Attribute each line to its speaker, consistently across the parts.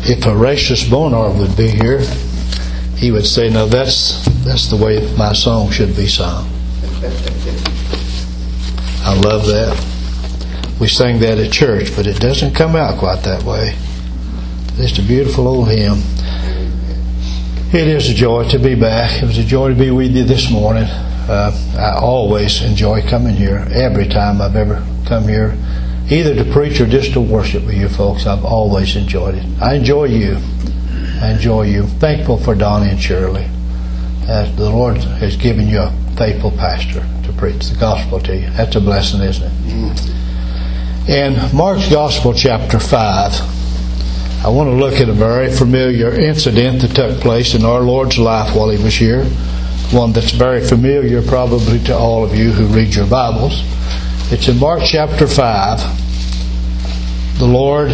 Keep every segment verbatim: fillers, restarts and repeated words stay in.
Speaker 1: if Horatius Bonar would be here, he would say, no, that's that's the way my song should be sung. I love that. We sing that at church, but it doesn't come out quite that way. It's a beautiful old hymn. It is a joy to be back. It was a joy to be with you this morning. Uh, I always enjoy coming here. Every time I've ever come here, either to preach or just to worship with you folks, I've always enjoyed it. I enjoy you. I enjoy you. Thankful for Donnie and Shirley. Uh, the Lord has given you a faithful pastor to preach the gospel to you. That's a blessing, isn't it? In Mark's Gospel, chapter five, I want to look at a very familiar incident that took place in our Lord's life while He was here. One that's very familiar probably to all of you who read your Bibles. It's in Mark chapter five. The Lord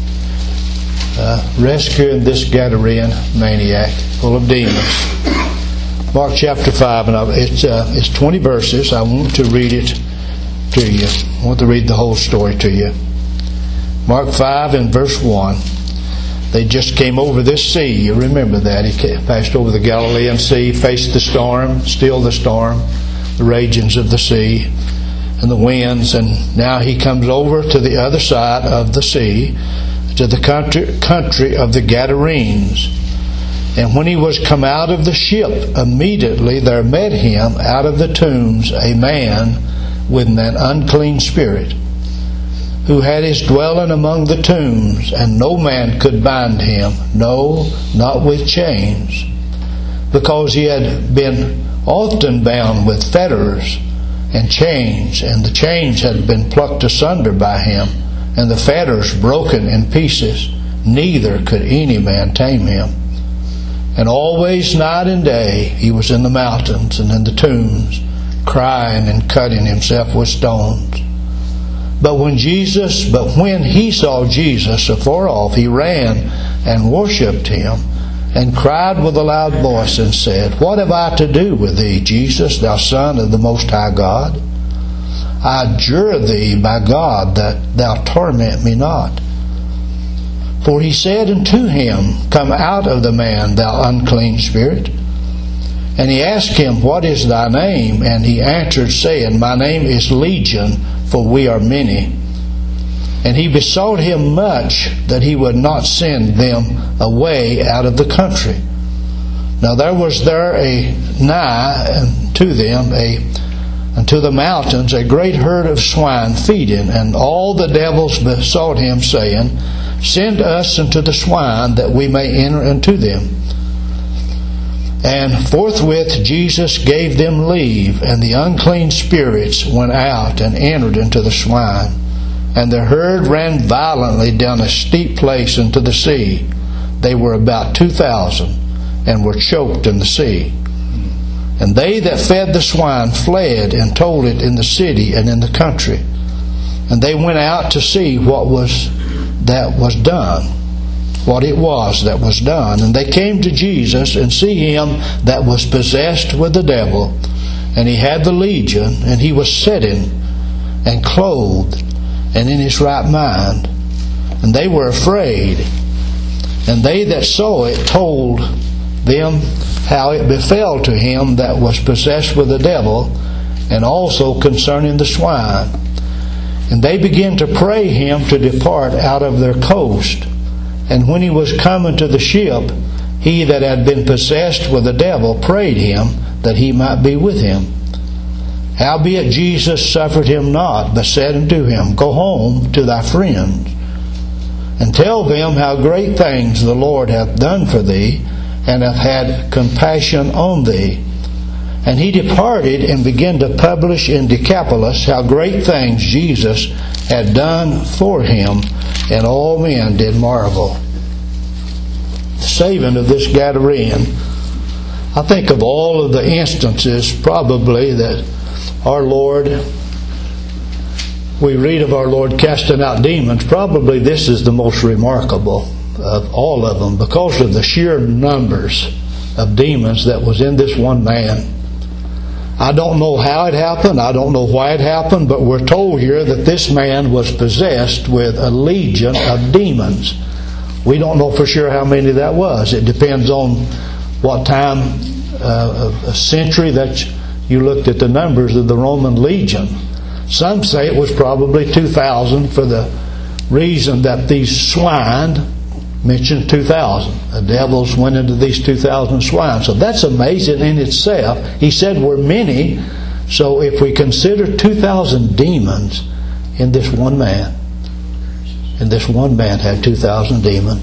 Speaker 1: uh, rescuing this Gadarene maniac full of demons. Mark chapter five, and it's uh, it's twenty verses. I want to read it to you. I want to read the whole story to you. Mark five and verse one. They just came over this sea. You remember that. He passed over the Galilean Sea, faced the storm, still the storm, the ragings of the sea, and the winds. And now He comes over to the other side of the sea, to the country, country of the Gadarenes. And when He was come out of the ship, immediately there met Him out of the tombs a man with an unclean spirit, who had his dwelling among the tombs, and no man could bind him, no, not with chains, because he had been often bound with fetters and chains, and the chains had been plucked asunder by him, and the fetters broken in pieces, neither could any man tame him. And always night and day he was in the mountains and in the tombs, crying and cutting himself with stones. But when Jesus, but when he saw Jesus afar off, he ran and worshipped Him, and cried with a loud voice, and said, What have I to do with thee, Jesus, thou Son of the Most High God? I adjure thee by God that thou torment me not. For he said unto him, Come out of the man, thou unclean spirit. And he asked him, What is thy name? And he answered, saying, My name is Legion, for we are many. And he besought him much that he would not send them away out of the country. Now there was there a nigh to them, a unto the mountains, a great herd of swine feeding, and all the devils besought him, saying, Send us into the swine, that we may enter into them. And forthwith Jesus gave them leave, and the unclean spirits went out and entered into the swine. And the herd ran violently down a steep place into the sea. They were about two thousand, and were choked in the sea. And they that fed the swine fled, and told it in the city and in the country. And they went out to see what was that was done. What it was that was done. And they came to Jesus, and see him that was possessed with the devil, and he had the legion, and he was sitting and clothed and in his right mind. And they were afraid. And they that saw it told them how it befell to him that was possessed with the devil, and also concerning the swine. And they began to pray him to depart out of their coast. And when he was coming to the ship, he that had been possessed with the devil prayed him that he might be with him. Howbeit Jesus suffered him not, but said unto him, Go home to thy friends, and tell them how great things the Lord hath done for thee, and hath had compassion on thee. And he departed and began to publish in Decapolis how great things Jesus had done for him, and all men did marvel. The saving of this Gadarene, I think of all of the instances probably that our Lord, we read of our Lord casting out demons, probably this is the most remarkable of all of them, because of the sheer numbers of demons that was in this one man. I don't know how it happened, I don't know why it happened, but we're told here that this man was possessed with a legion of demons. We don't know for sure how many that was. It depends on what time uh, of a century that you looked at the numbers of the Roman legion. Some say it was probably two thousand for the reason that these swine mentioned two thousand. The devils went into these two thousand swine. So that's amazing in itself. He said we're many. So if we consider two thousand demons in this one man, and this one man had two thousand demons.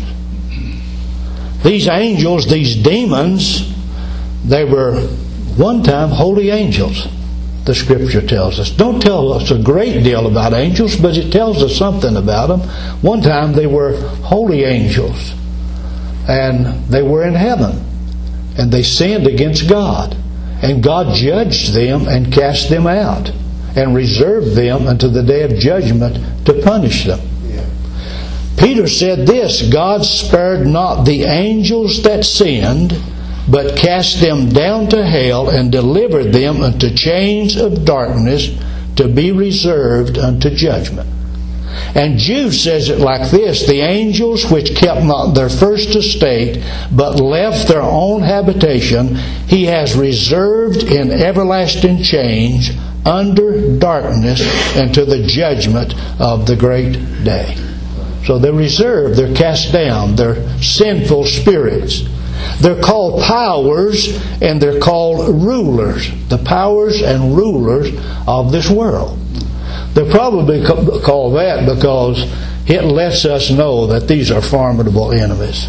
Speaker 1: These angels, these demons, they were one time holy angels, the Scripture tells us. Don't tell us a great deal about angels, but it tells us something about them. One time they were holy angels, and they were in heaven, and they sinned against God, and God judged them and cast them out, and reserved them unto the day of judgment to punish them. Peter said this, God spared not the angels that sinned, but cast them down to hell and delivered them unto chains of darkness to be reserved unto judgment. And Jude says it like this, the angels which kept not their first estate, but left their own habitation, he has reserved in everlasting chains under darkness unto the judgment of the great day. So they're reserved, they're cast down, they're sinful spirits. They're called powers and they're called rulers. The powers and rulers of this world. They're probably called that because it lets us know that these are formidable enemies.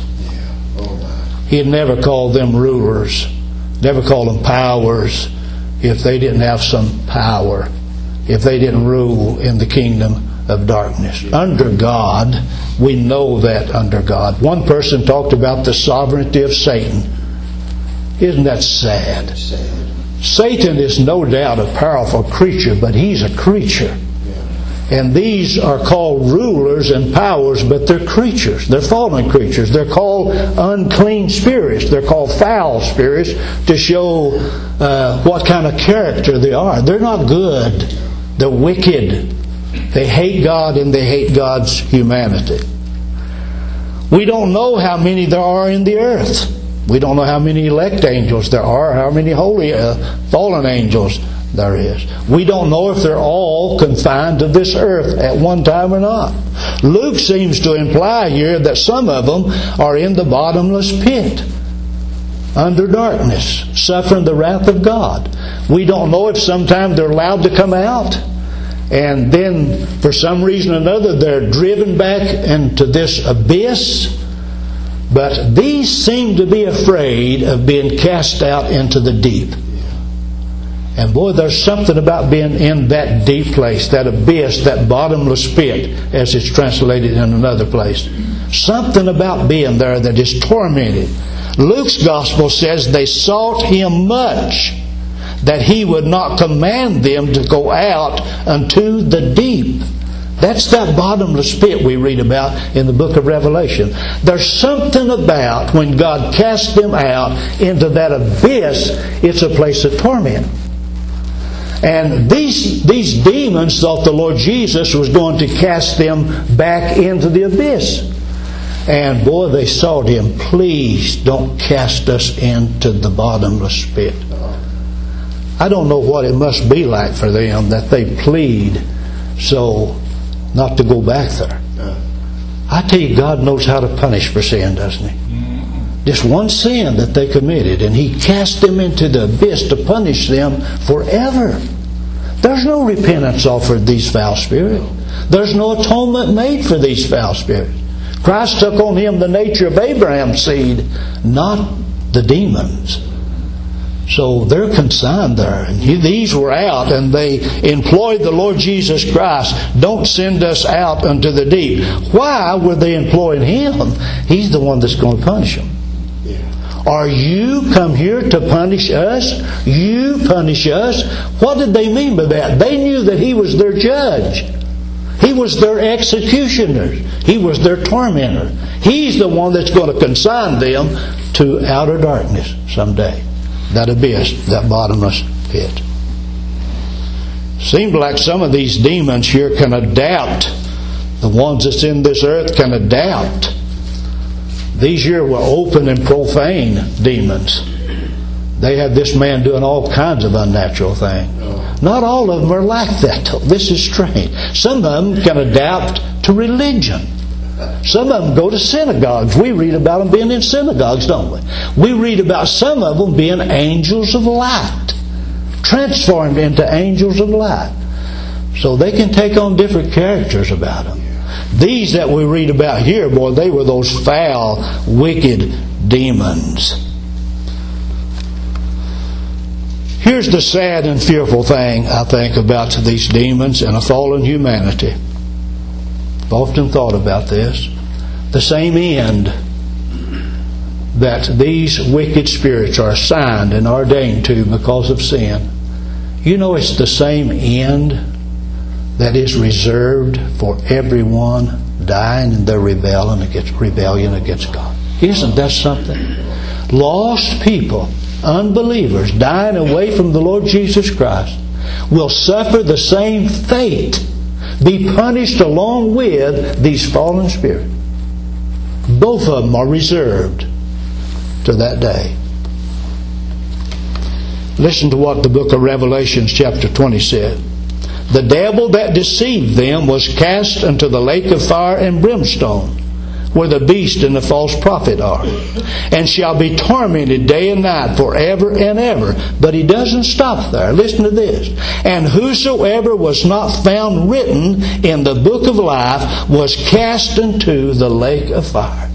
Speaker 1: He'd never call them rulers, never call them powers if they didn't have some power, if they didn't rule in the kingdom of darkness. Under God, we know that under God. One person talked about the sovereignty of Satan. Isn't that sad? Satan is no doubt a powerful creature, but he's a creature. And these are called rulers and powers, but they're creatures. They're fallen creatures. They're called unclean spirits. They're called foul spirits to show uh, what kind of character they are. They're not good. They're wicked. They hate God and they hate God's humanity. We don't know how many there are in the earth. We don't know how many elect angels there are, how many holy uh, fallen angels there is. We don't know if they're all confined to this earth at one time or not. Luke seems to imply here that some of them are in the bottomless pit, under darkness, suffering the wrath of God. We don't know if sometime they're allowed to come out, and then for some reason or another they're driven back into this abyss. But these seem to be afraid of being cast out into the deep. And boy, there's something about being in that deep place, that abyss, that bottomless pit, as it's translated in another place. Something about being there that is tormented. Luke's gospel says they sought him much, that he would not command them to go out unto the deep. That's that bottomless pit we read about in the book of Revelation. There's something about when God casts them out into that abyss, it's a place of torment. And these, these demons thought the Lord Jesus was going to cast them back into the abyss. And boy, they sought him, please don't cast us into the bottomless pit. I don't know what it must be like for them that they plead so not to go back there. I tell you, God knows how to punish for sin, doesn't He? Just one sin that they committed, and He cast them into the abyss to punish them forever. There's no repentance offered these foul spirits. There's no atonement made for these foul spirits. Christ took on Him the nature of Abraham's seed, not the demons. So they're consigned there. And these were out, and they implored the Lord Jesus Christ, don't send us out unto the deep. Why were they imploring Him? He's the one that's going to punish them. Are you come here to punish us? You punish us? What did they mean by that? They knew that He was their judge. He was their executioner. He was their tormentor. He's the one that's going to consign them to outer darkness someday. That abyss, that bottomless pit. Seems like some of these demons here can adapt. The ones that's in this earth can adapt These here were open and profane demons. They had this man doing all kinds of unnatural things. Not all of them are like that, though. This is strange. Some of them can adapt to religion. Some of them go to synagogues. We read about them being in synagogues, don't we? We read about some of them being angels of light, transformed into angels of light. So they can take on different characters about them. These that we read about here, boy, they were those foul, wicked demons. Here's the sad and fearful thing, I think, about these demons and a fallen humanity. I've often thought about this. The same end that these wicked spirits are assigned and ordained to because of sin. You know, it's the same end that is reserved for everyone dying in their rebellion against, rebellion against God. Isn't that something? Lost people, unbelievers, dying away from the Lord Jesus Christ will suffer the same fate, be punished along with these fallen spirits. Both of them are reserved to that day. Listen to what the book of Revelation chapter twenty said. The devil that deceived them was cast into the lake of fire and brimstone, where the beast and the false prophet are, and shall be tormented day and night forever and ever. But he doesn't stop there. Listen to this. And whosoever was not found written in the book of life was cast into the lake of fire.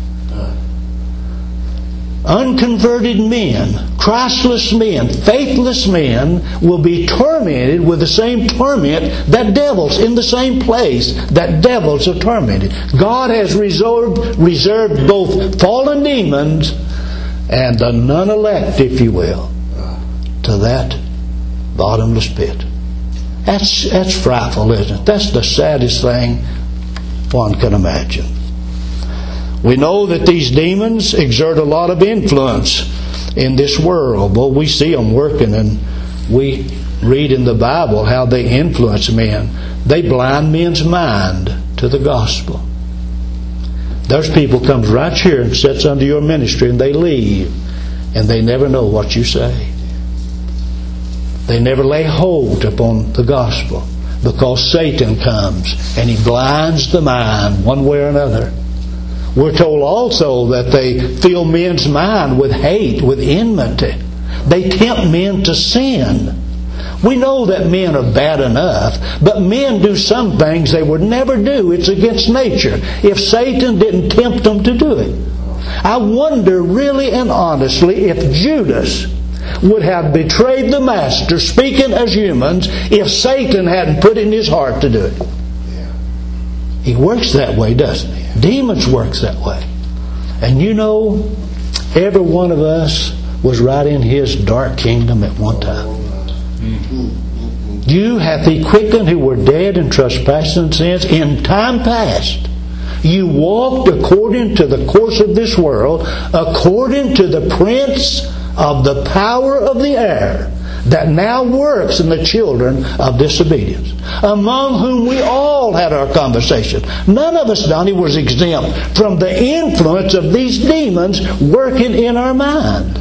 Speaker 1: Unconverted men, Christless men, faithless men will be tormented with the same torment that devils, in the same place that devils are tormented. God has reserved, reserved both fallen demons and the non-elect, if you will, to that bottomless pit. That's, that's frightful, isn't it? That's the saddest thing one can imagine. We know that these demons exert a lot of influence in this world. Well, we see them working, and we read in the Bible how they influence men. They blind men's mind to the gospel. There's people comes right here and sits under your ministry, and they leave, and they never know what you say. They never lay hold upon the gospel, because Satan comes and he blinds the mind one way or another. We're told also that they fill men's mind with hate, with enmity. They tempt men to sin. We know that men are bad enough, but men do some things they would never do. It's against nature. If Satan didn't tempt them to do it. I wonder really and honestly if Judas would have betrayed the Master, speaking as humans, if Satan hadn't put it in his heart to do it. He works that way, doesn't he? Demons works that way. And you know, every one of us was right in his dark kingdom at one time. You hath he quickened who were dead in trespasses and sins in time past. You walked according to the course of this world, according to the prince of the power of the air, that now works in the children of disobedience, among whom we all had our conversation. None of us, Donnie, was exempt from the influence of these demons working in our mind.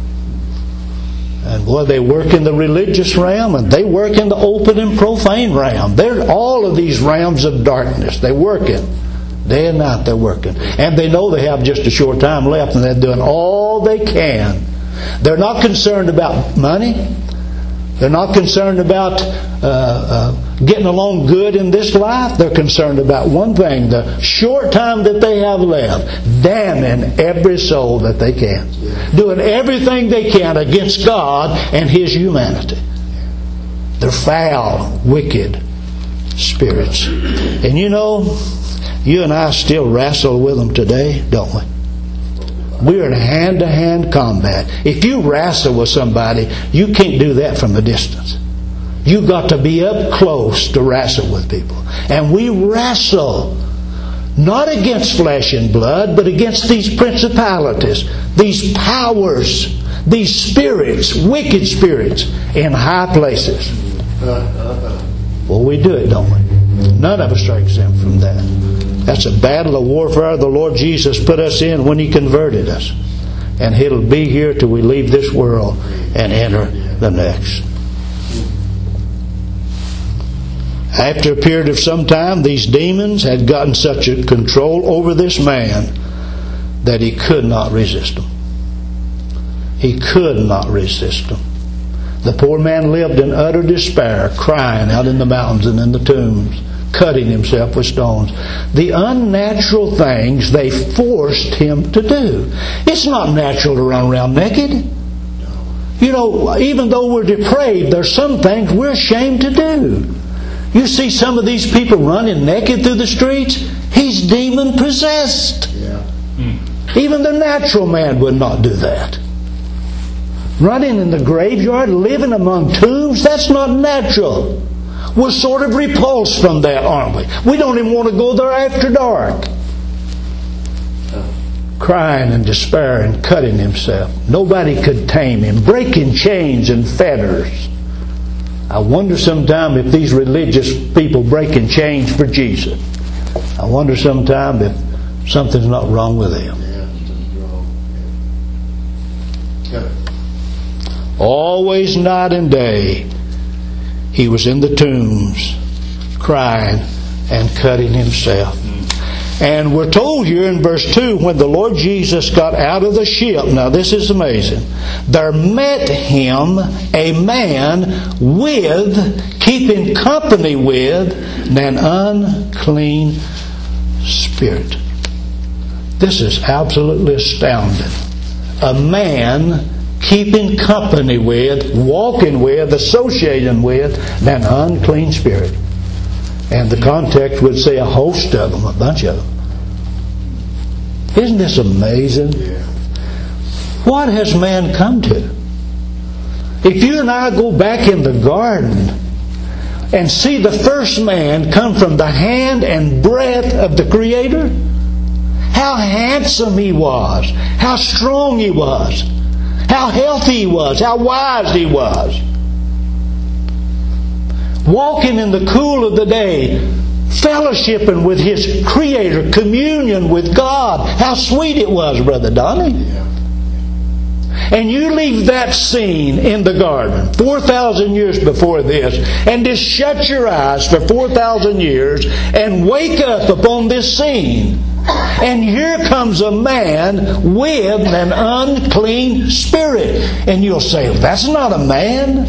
Speaker 1: And boy, they work in the religious realm, and they work in the open and profane realm. They're all of these realms of darkness. They work in. Day and night they're working. And they know they have just a short time left, and they're doing all they can. They're not concerned about money. They're not concerned about uh, uh, getting along good in this life. They're concerned about one thing, the short time that they have left, damning every soul that they can. Doing everything they can against God and His humanity. They're foul, wicked spirits. And you know, you and I still wrestle with them today, don't we? We're in hand-to-hand combat. If you wrestle with somebody, you can't do that from a distance. You've got to be up close to wrestle with people. And we wrestle not against flesh and blood, but against these principalities, these powers, these spirits, wicked spirits in high places. Well, we do it, don't we? None of us are exempt from that. That's a battle of warfare the Lord Jesus put us in when He converted us. And it'll be here till we leave this world and enter the next. After a period of some time, these demons had gotten such a control over this man that he could not resist them. He could not resist them. The poor man lived in utter despair, crying out in the mountains and in the tombs, cutting himself with stones. The unnatural things they forced him to do. It's not natural to run around naked. You know, even though we're depraved, there's some things we're ashamed to do. You see some of these people running naked through the streets, he's demon possessed.
Speaker 2: Yeah.
Speaker 1: Even the natural man would not do that. Running in the graveyard, living among tombs, that's not natural. We're sort of repulsed from that, aren't we? We don't even want to go there after dark. Crying and despair and cutting himself. Nobody could tame him. Breaking chains and fetters. I wonder sometime if these religious people breaking chains for Jesus. I wonder sometime if something's not wrong with them. Always night and day he was in the tombs crying and cutting himself. And we're told here in verse two, when the Lord Jesus got out of the ship, now this is amazing, there met him a man with, keeping company with, an unclean spirit. This is absolutely astounding. A man keeping company with, walking with, associating with an unclean spirit. And the context would say a host of them, a bunch of them. Isn't this amazing? What has man come to? If you and I go back in the garden and see the first man come from the hand and breath of the Creator, how handsome he was, how strong he was, how healthy he was, how wise he was. Walking in the cool of the day, fellowshipping with his Creator, communion with God. How sweet it was, Brother Donnie.
Speaker 2: Yeah.
Speaker 1: And you leave that scene in the garden four thousand years before this and just shut your eyes for four thousand years and wake up upon this scene. And here comes a man with an unclean spirit. And you'll say, that's not a man.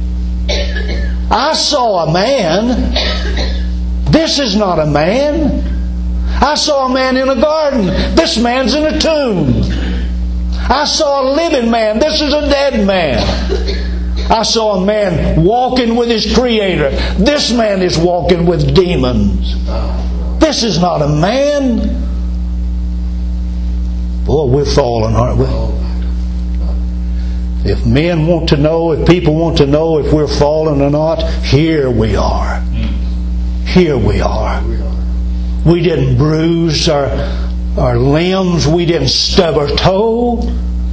Speaker 1: I saw a man. This is not a man. I saw a man in a garden. This man's in a tomb. I saw a living man. This is a dead man. I saw a man walking with his Creator. This man is walking with demons. This is not a man. Boy, we're fallen, aren't we? If men want to know, if people want to know if we're fallen or not, here we are. Here we are. We didn't bruise our, our limbs. We didn't stub our toe.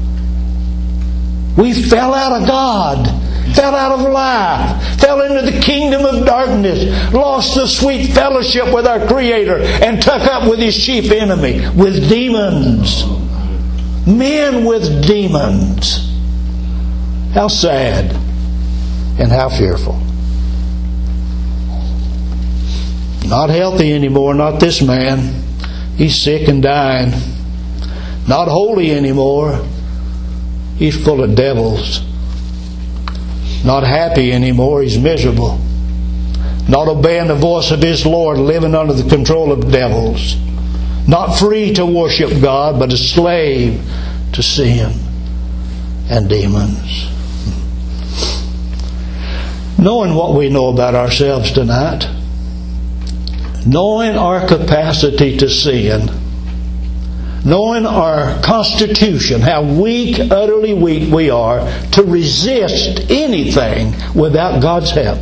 Speaker 1: We fell out of God. Fell out of life. Fell into the kingdom of darkness. Lost the sweet fellowship with our Creator. And took up with His chief enemy. With demons. Men with demons. How sad. And how fearful. Not healthy anymore, not this man. He's sick and dying. Not holy anymore. He's full of devils. Not happy anymore, he's miserable. Not obeying the voice of his Lord, living under the control of devils. Not free to worship God, but a slave to sin and demons. Knowing what we know about ourselves tonight, knowing our capacity to sin, knowing our constitution, how weak, utterly weak we are to resist anything without God's help.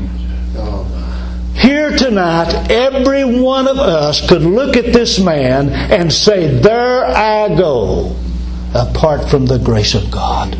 Speaker 1: Here tonight, every one of us could look at this man and say, there I go, apart from the grace of God.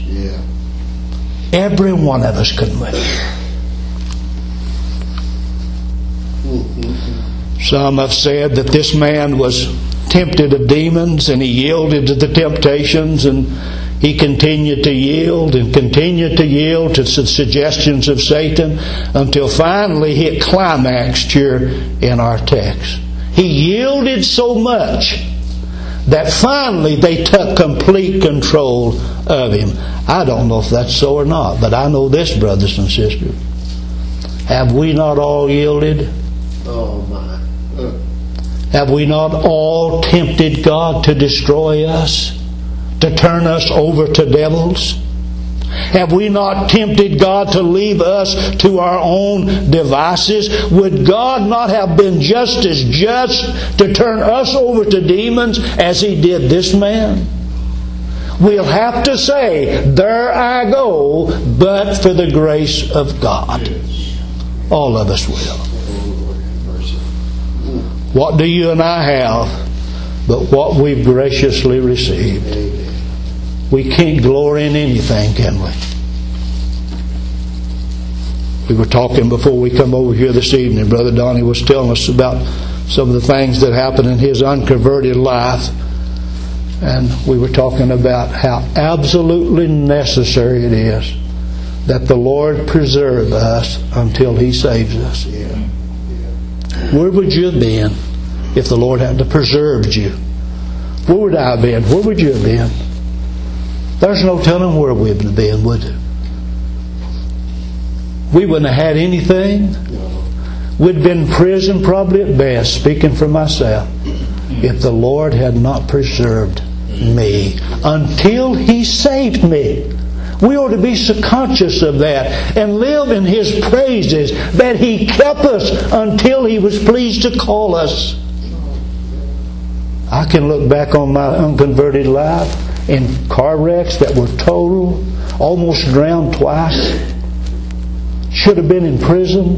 Speaker 1: Every one of us could move. Some have said that this man was tempted of demons and he yielded to the temptations, and he continued to yield and continued to yield to the suggestions of Satan until finally he hit climaxed here in our text. He yielded so much that finally they took complete control of him. I don't know if that's so or not, but I know this, brothers and sisters. Have we not all yielded?
Speaker 2: Oh my. Uh.
Speaker 1: Have we not all tempted God to destroy us? To turn us over to devils? Have we not tempted God to leave us to our own devices? Would God not have been just as just to turn us over to demons as He did this man? We'll have to say, there I go, but for the grace of God. All of us will. What do you and I have but what we've graciously received? We can't glory in anything, can we? We were talking before we come over here this evening. Brother Donnie was telling us about some of the things that happened in his unconverted life. And we were talking about how absolutely necessary it is that the Lord preserve us until He saves us.
Speaker 2: Yeah. Yeah.
Speaker 1: Where would you have been if the Lord hadn't preserved you? Where would I have been? Where would you have been? There's no telling where we would have been, would there? We wouldn't have had anything. We'd have been in prison probably at best, speaking for myself, if the Lord had not preserved me until He saved me. We ought to be so conscious of that and live in His praises that He kept us until He was pleased to call us. I can look back on my unconverted life in car wrecks that were total, almost drowned twice, should have been in prison.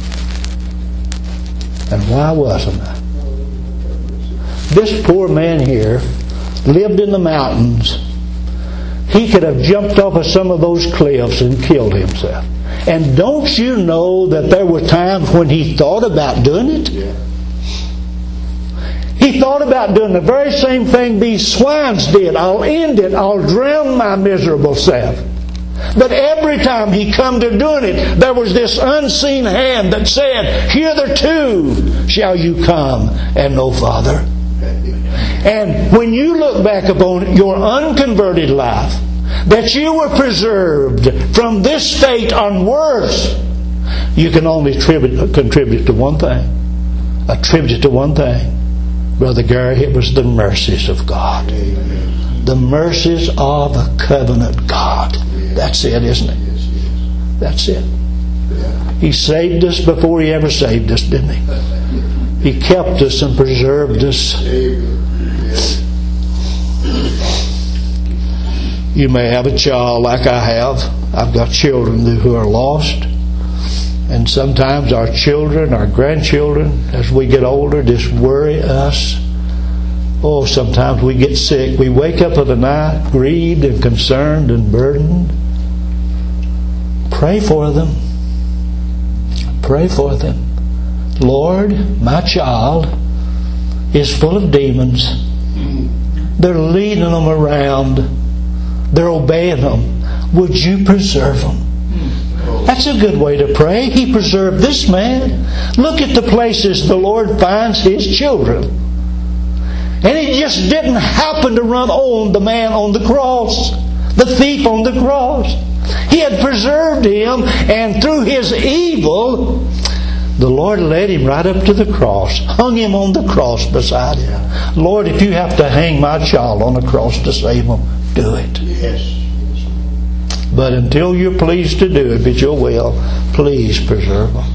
Speaker 1: And why wasn't I? This poor man here lived in the mountains. He could have jumped off of some of those cliffs and killed himself. And don't you know that there were times when he thought about doing it?
Speaker 2: Yeah.
Speaker 1: He thought about doing the very same thing these swines did. I'll end it. I'll drown my miserable self. But every time he come to doing it, there was this unseen hand that said, hitherto shall you come and no farther. And when you look back upon your unconverted life, that you were preserved from this state on worse, you can only attribute, contribute to one thing. Attribute to one thing. Brother Gary, it was the mercies of God. The mercies of a covenant God. That's it, isn't it? That's it. He saved us before He ever saved us, didn't He? He kept us and preserved us. You may have a child like I have. I've got children who are lost. And sometimes our children, our grandchildren, as we get older, just worry us. Oh, sometimes we get sick. We wake up of the night grieved and concerned and burdened. Pray for them. Pray for them. Lord, my child is full of demons. They're leading them around. They're obeying them. Would you preserve them? That's a good way to pray. He preserved this man. Look at the places the Lord finds His children. And He just didn't happen to run on the man on the cross, the thief on the cross. He had preserved him, and through his evil, the Lord led him right up to the cross, hung him on the cross beside Him. Lord, if you have to hang my child on the cross to save him, do it.
Speaker 2: Yes.
Speaker 1: But until you're pleased to do it, but your will, please preserve them.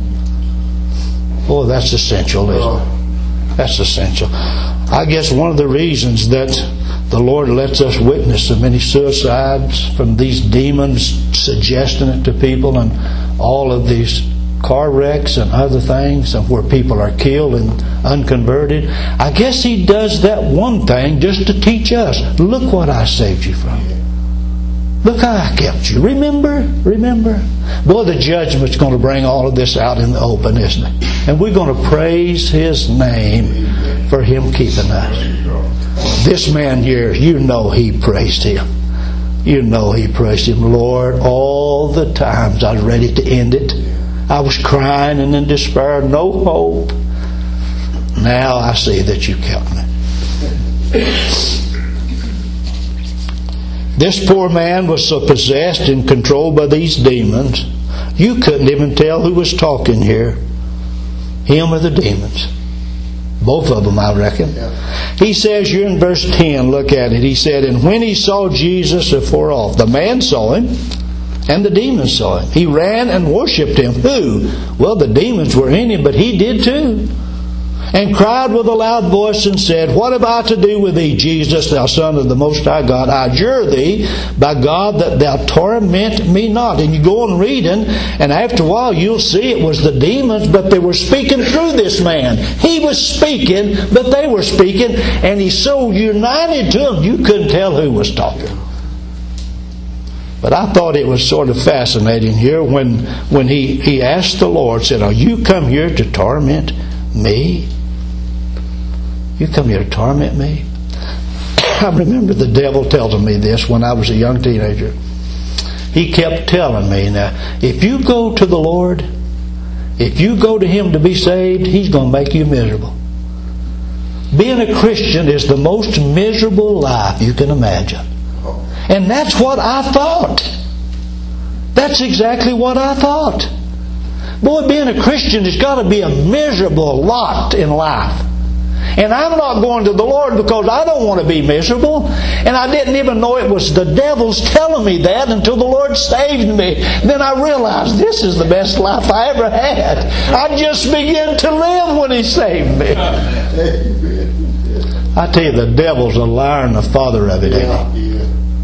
Speaker 1: Oh, that's essential, isn't it? That's essential. I guess one of the reasons that the Lord lets us witness so many suicides from these demons suggesting it to people, and all of these car wrecks and other things, and where people are killed and unconverted, I guess He does that one thing just to teach us. Look what I saved you from. Look how I kept you. Remember? Remember? Boy, the judgment's going to bring all of this out in the open, isn't it? And we're going to praise His name for Him keeping us. This man here, you know he praised Him. You know he praised Him. Lord, all the times I was ready to end it. I was crying and in despair, no hope. Now I see that you kept me. This poor man was so possessed and controlled by these demons, you couldn't even tell who was talking here. Him or the demons. Both of them, I reckon. Yeah. He says, you're in verse ten, look at it. He said, and when he saw Jesus afar off, the man saw Him, and the demons saw Him. He ran and worshipped Him. Who? Well, the demons were in him, but he did too. And cried with a loud voice and said, what have I to do with thee, Jesus, thou Son of the Most High God? I adjure thee by God that thou torment me not. And you go on reading, and after a while you'll see it was the demons, but they were speaking through this man. He was speaking, but they were speaking, and he's so united to them you couldn't tell who was talking. But I thought it was sort of fascinating here when, when he, he asked the Lord, said, are you come here to torment me? You come here to torment me? I remember the devil telling me this when I was a young teenager. He kept telling me, now, if you go to the Lord, if you go to Him to be saved, He's going to make you miserable. Being a Christian is the most miserable life you can imagine. And that's what I thought. That's exactly what I thought. Boy, being a Christian has got to be a miserable lot in life. And I'm not going to the Lord because I don't want to be miserable. And I didn't even know it was the devil's telling me that until the Lord saved me. Then I realized this is the best life I ever had. I just began to live when He saved me. I tell you, the devil's a liar and the father of it, ain't he?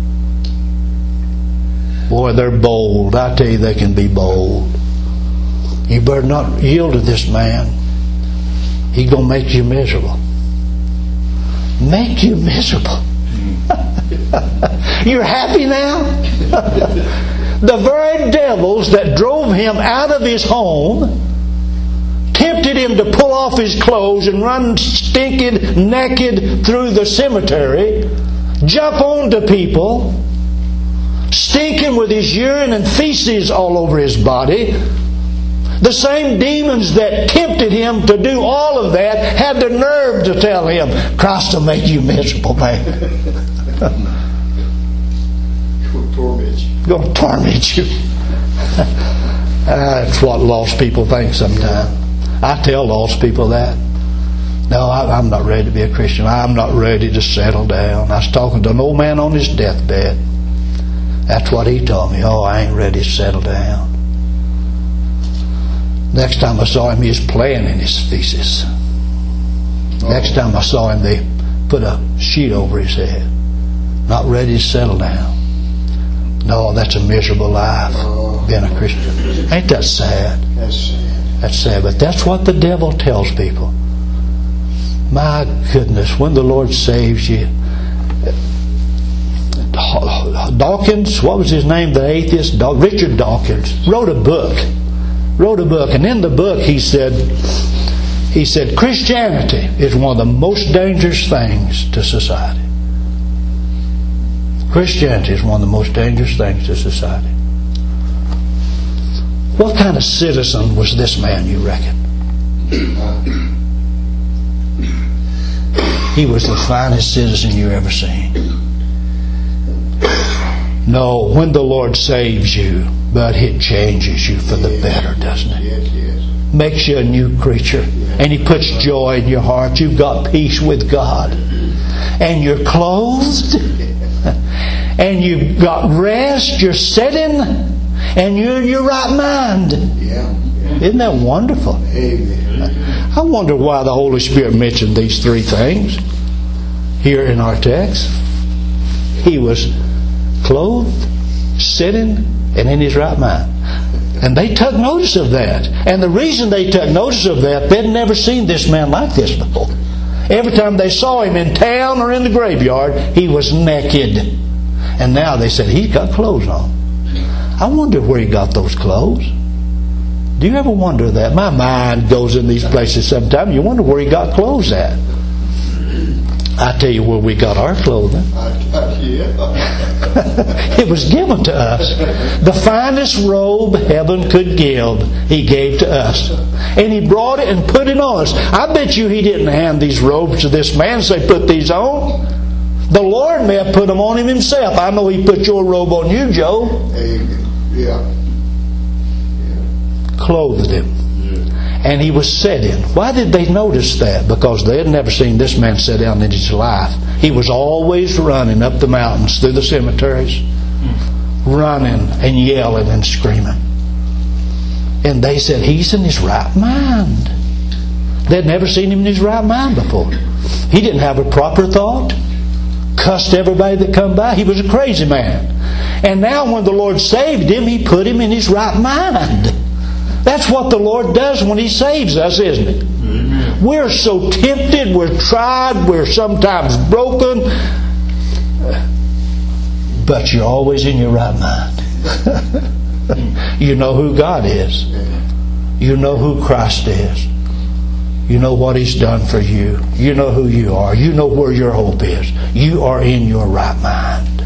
Speaker 1: Boy, they're bold. I tell you, they can be bold. You better not yield to this man. He's going to make you miserable. Make you miserable. You're happy now? The very devils that drove him out of his home tempted him to pull off his clothes and run stinking naked through the cemetery, jump onto people, stinking with his urine and feces all over his body. The same demons that tempted him to do all of that had the nerve to tell him, Christ will make you miserable, man.
Speaker 2: Going to torment you.
Speaker 1: Going to torment you. That's what lost people think sometimes. I tell lost people that. No, I, I'm not ready to be a Christian. I'm not ready to settle down. I was talking to an old man on his deathbed. That's what he told me. Oh, I ain't ready to settle down. Next time I saw him, he was playing in his feces. Oh. Next time I saw him, they put a sheet over his head. Not ready to settle down. No, that's a miserable life, oh. being a Christian. Ain't that sad?
Speaker 2: That's sad.
Speaker 1: That's sad, but that's what the devil tells people. My goodness, when the Lord saves you. Dawkins, what was his name, the atheist? Richard Dawkins wrote a book. Wrote a book, and in the book he said, he said, Christianity is one of the most dangerous things to society. Christianity is one of the most dangerous things to society. What kind of citizen was this man, you reckon? He was the finest citizen you ever seen. No, when the Lord saves you, but it changes you for the better, doesn't it?
Speaker 2: Yes, yes.
Speaker 1: Makes you a new creature. And He puts joy in your heart. You've got peace with God. And you're clothed. And you've got rest. You're sitting. And you're in your right mind.
Speaker 2: Yeah.
Speaker 1: Isn't that wonderful?
Speaker 2: Amen.
Speaker 1: I wonder why the Holy Spirit mentioned these three things here in our text. He was clothed, sitting, and in his right mind. And they took notice of that. And the reason they took notice of that, they'd never seen this man like this before. Every time they saw him in town or in the graveyard, he was naked. And now they said, he's got clothes on. I wonder where he got those clothes. Do you ever wonder that? My mind goes in these places sometimes. You wonder where he got clothes at. I tell you where we got our clothing. It was given to us. The finest robe heaven could give, He gave to us. And He brought it and put it on us. I bet you He didn't hand these robes to this man and say, put these on. The Lord may have put them on Him Himself. I know He put your robe on you, Joe.
Speaker 2: Yeah.
Speaker 1: Clothed Him. And He was set in. Why did they notice that? Because they had never seen this man sit down in his life. He was always running up the mountains, through the cemeteries, running and yelling and screaming. And they said, he's in his right mind. They'd never seen him in his right mind before. He didn't have a proper thought. Cussed everybody that come by. He was a crazy man. And now when the Lord saved him, He put him in his right mind. That's what the Lord does when He saves us, isn't it? Amen. We're so tempted, we're tried, we're sometimes broken, but you're always in your right mind. You know who God is. You know who Christ is. You know what He's done for you. You know who you are. You know where your hope is. You are in your right mind.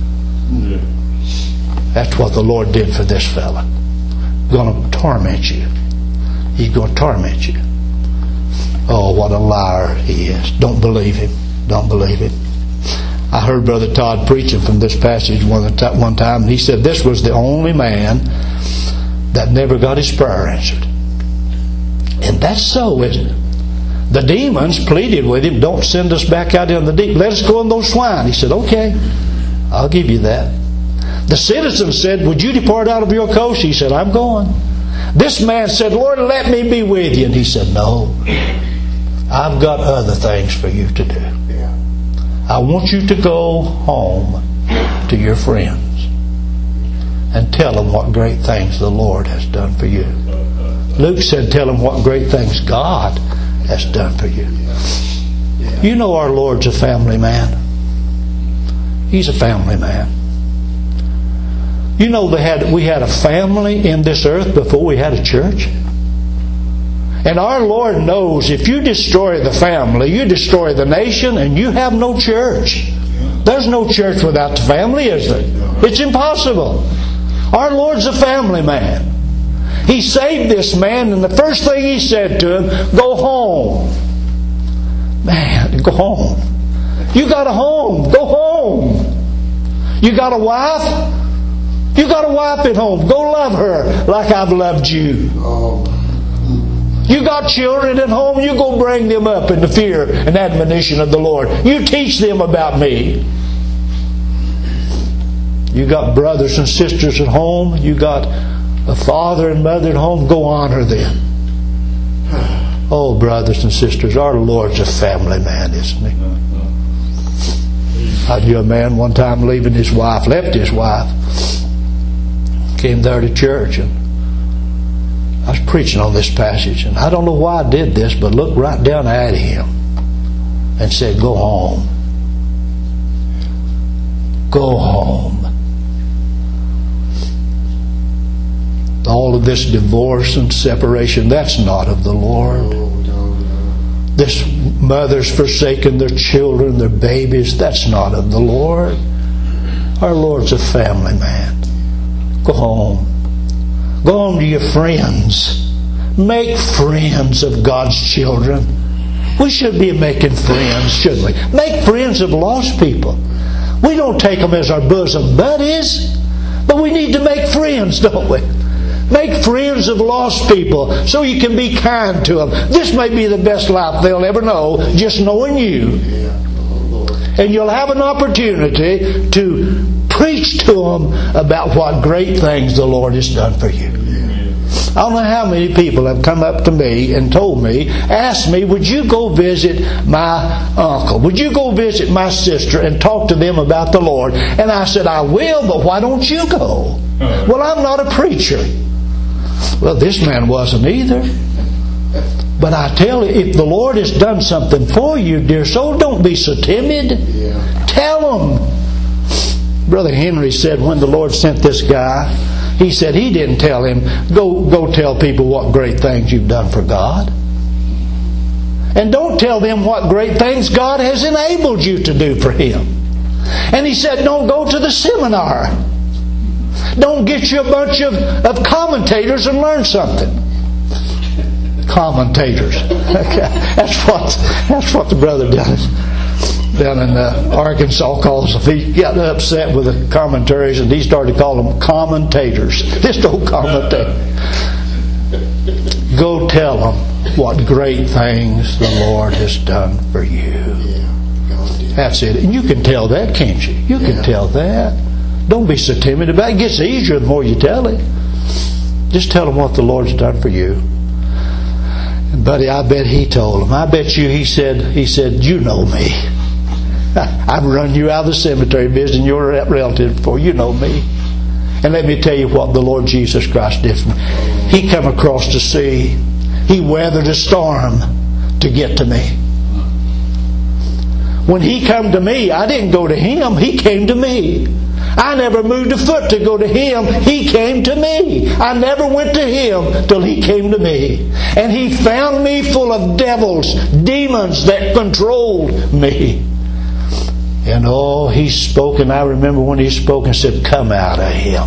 Speaker 1: That's what the Lord did for this fella. Going to torment you. He's going to torment you. Oh, what a liar he is. Don't believe him. Don't believe him. I heard Brother Todd preaching from this passage one time, and he said this was the only man that never got his prayer answered. And that's so, isn't it? The demons pleaded with him, don't send us back out in the deep. Let us go in those swine. He said, okay, I'll give you that. The citizens said, would you depart out of your coast? He said, I'm going. This man said, Lord, let me be with you. And He said, no, I've got other things for you to do. I want you to go home to your friends and tell them what great things the Lord has done for you. Luke said, tell them what great things God has done for you. You know our Lord's a family man. He's a family man. You know they had we had a family in this earth before we had a church. And our Lord knows if you destroy the family, you destroy the nation, and you have no church. There's no church without the family, is there? It's impossible. Our Lord's a family man. He saved this man, and the first thing He said to him, go home. Man, go home. You got a home. Go home. You got a wife? You got a wife at home. Go love her like I've loved you. You got children at home. You go bring them up in the fear and admonition of the Lord. You teach them about me. You got brothers and sisters at home. You got a father and mother at home. Go honor them. Oh, brothers and sisters, our Lord's a family man, isn't He? I knew a man one time leaving his wife, left his wife, came there to church, and I was preaching on this passage, and I don't know why I did this, but looked right down at him and said, go home. Go home. All of this divorce and separation, that's not of the Lord. This mothers forsaking their children, their babies, that's not of the Lord. Our Lord's a family man. Go home. Go home to your friends. Make friends of God's children. We should be making friends, shouldn't we? Make friends of lost people. We don't take them as our bosom buddies, but we need to make friends, don't we? Make friends of lost people so you can be kind to them. This may be the best life they'll ever know, just knowing you. And you'll have an opportunity to preach to them about what great things the Lord has done for you. I don't know how many people have come up to me and told me, asked me, would you go visit my uncle? Would you go visit my sister and talk to them about the Lord? And I said, I will, but why don't you go? Well, I'm not a preacher. Well, this man wasn't either. But I tell you, if the Lord has done something for you, dear soul, don't be so timid. Yeah. Tell them. Brother Henry said when the Lord sent this guy, He said he didn't tell him, go, go tell people what great things you've done for God. And don't tell them what great things God has enabled you to do for Him. And he said, don't go to the seminar. Don't get you a bunch of, of commentators and learn something. Commentators. That's what that's what the brother down in, down in uh, Arkansas calls them. He got upset with the commentaries and he started calling them commentators. Just old commentator. Go tell them what great things the Lord has done for you. That's it. And you can tell that, can't you? You can tell that. Don't be so timid about it. It gets easier the more you tell it. Just tell them what the Lord's done for you. And buddy, I bet he told them. I bet you he said, he said, you know me. I've run you out of the cemetery visiting your relative before. You know me. And let me tell you what the Lord Jesus Christ did for me. He come across the sea. He weathered a storm to get to me. When He come to me, I didn't go to Him. He came to me. I never moved a foot to go to Him. He came to me. I never went to Him till He came to me. And He found me full of devils, demons that controlled me. And oh, He spoke, and I remember when He spoke and said, come out of him.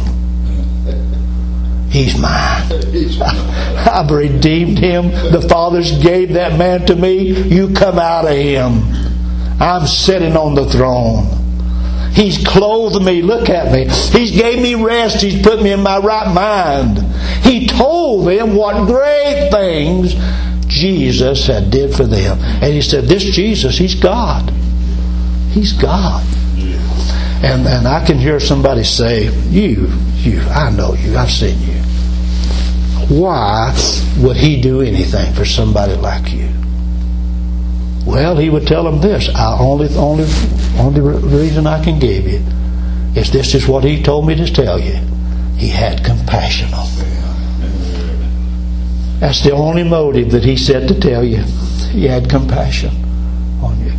Speaker 1: He's mine. I've redeemed him. The fathers gave that man to me. You come out of him. I'm sitting on the throne. He's clothed me. Look at me. He's gave me rest. He's put me in my right mind. He told them what great things Jesus had did for them. And He said, this Jesus, He's God. He's God. And and I can hear somebody say, you, you, I know you. I've seen you. Why would He do anything for somebody like you? Well, He would tell them this. I only, only, only reason I can give you is this is what He told me to tell you. He had compassion on me. That's the only motive that He said to tell you. He had compassion on you.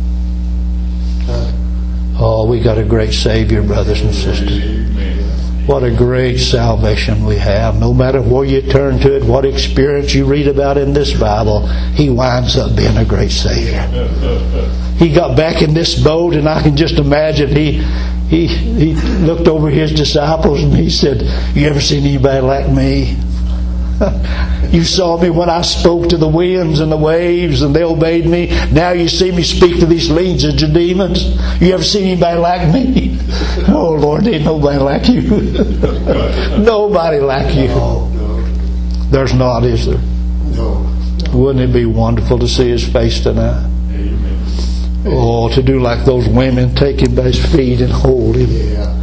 Speaker 1: Oh, we got a great Savior, brothers and sisters. What a great salvation we have. No matter where you turn to it, what experience you read about in this Bible, He winds up being a great Savior. He got back in this boat, and I can just imagine he he he looked over His disciples and He said, you ever seen anybody like me? You saw me when I spoke to the winds and the waves and they obeyed me. Now you see me speak to these legions of demons. You ever seen anybody like me? Oh Lord, ain't nobody like you. Nobody like you. There's not, is there? Wouldn't it be wonderful to see His face tonight? Oh, to do like those women, take Him by His feet and hold Him.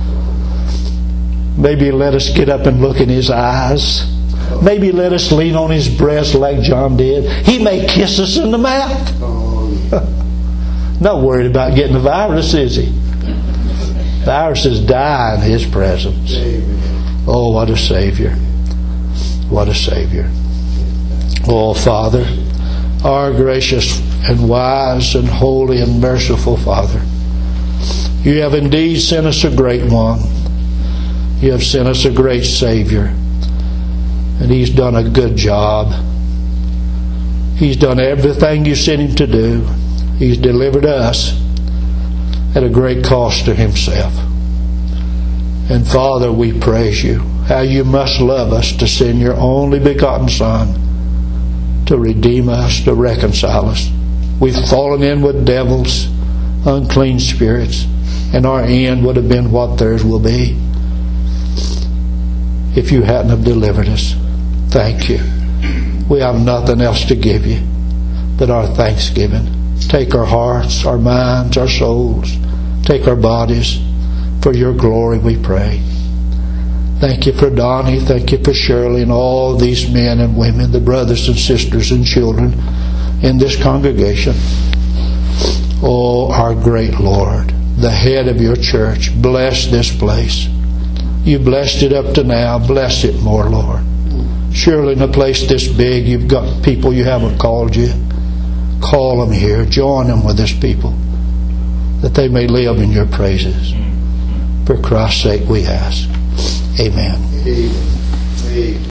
Speaker 1: Maybe let us get up and look in His eyes. Maybe let us lean on His breast like John did. He may kiss us in the mouth. Not worried about getting the virus, is He? Viruses die in His presence. Oh, what a Savior. What a Savior. Oh, Father, our gracious and wise and holy and merciful Father, You have indeed sent us a great one. You have sent us a great Savior. And He's done a good job. He's done everything You sent Him to do. He's delivered us at a great cost to Himself. And Father, we praise You. How You must love us to send Your only begotten Son to redeem us, to reconcile us. We've fallen in with devils, unclean spirits, and our end would have been what theirs will be if You hadn't have delivered us. Thank You. We have nothing else to give You but our thanksgiving. Take our hearts, our minds, our souls. Take our bodies. For Your glory we pray. Thank You for Donnie. Thank You for Shirley and all these men and women, the brothers and sisters and children in this congregation. Oh, our great Lord, the head of Your church, bless this place. You blessed it up to now. Bless it more, Lord. Surely in a place this big, You've got people You haven't called yet. Call them here. Join them with this people, that they may live in Your praises. For Christ's sake we ask. Amen.
Speaker 2: he, we,